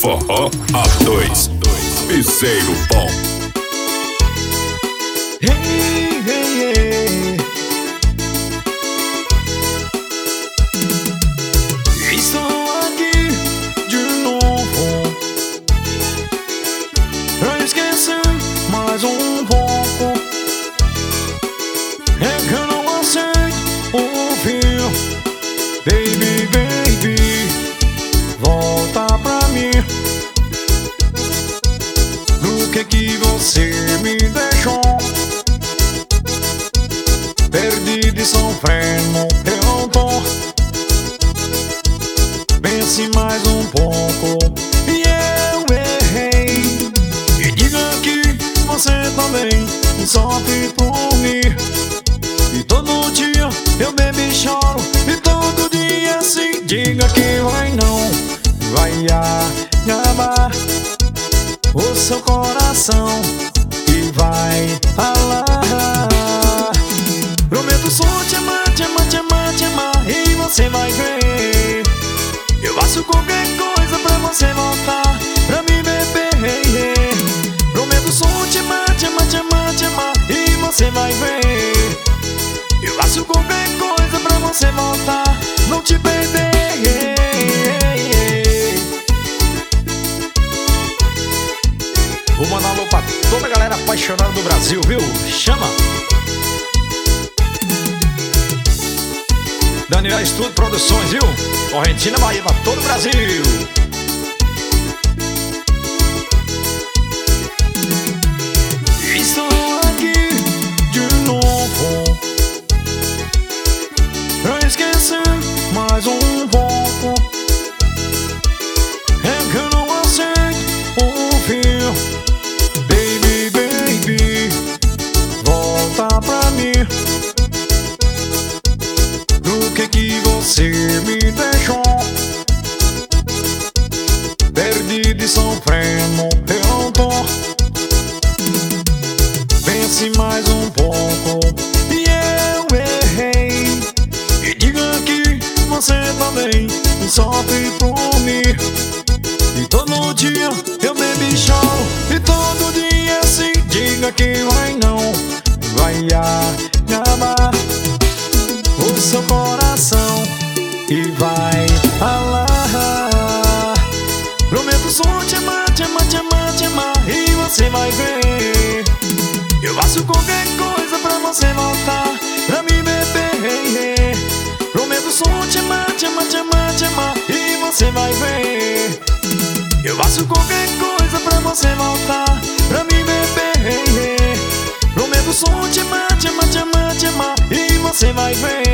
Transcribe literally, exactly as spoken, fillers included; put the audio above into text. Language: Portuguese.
Forró A dois, Piseiro Bom. Hey, hey, hey. Estou aqui de novo pra esquecer mais um pouco. É que eu não aceito ouvir. Baby, baby, volta pra mim. Do que que você me deixou perdido e sofrendo, eu tô. Pense mais um pouco e eu errei. E diga que você também sofre por mim. E todo dia eu bebo e choro, e todo dia assim. Diga que vai não, vai acabar o seu coração e vai falar. Prometo só te amar, te amar, te amar, te amar, e você vai ver. Eu faço qualquer coisa pra você voltar pra me beber. Prometo só te amar, te amar, te amar, te amar, e você vai ver. Eu faço qualquer coisa pra você voltar, não te perder. Vou mandar um alô pra toda a galera apaixonada do Brasil, viu? Chama! Daniel Estúdio Produções, viu? Correntina, Bahia, pra todo o Brasil. Estou aqui de novo pra esquecer mais um pouco. É que eu não aceito ouvir. Baby, baby, volta pra mim. Do que que você me deixou perdido e sofrendo, eu tô. Pense mais um pouco e eu errei. E diga que você também sofre por mim. E todo dia eu bebo e choro, e todo dia assim. Diga que vai não, vai acabar o seu coração e vai falar. Prometo só te amar, te amar, te amar, te amar, e você vai ver. Eu faço qualquer coisa pra você voltar pra me beber. Prometo só te amar, te amar, te amar, te amar, e você vai ver. Eu faço qualquer coisa pra você voltar pra me beber. Prometo só te amar, te amar, te amar, te amar, e você vai ver.